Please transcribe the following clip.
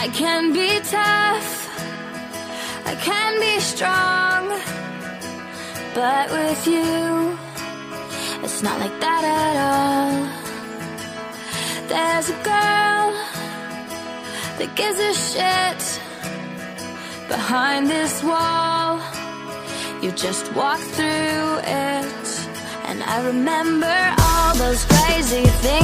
I can be tough, I can be strong, but with you, it's not like that at all. There's a girl that gives a shit behind this wall. You just walk through it, and I remember all those crazy things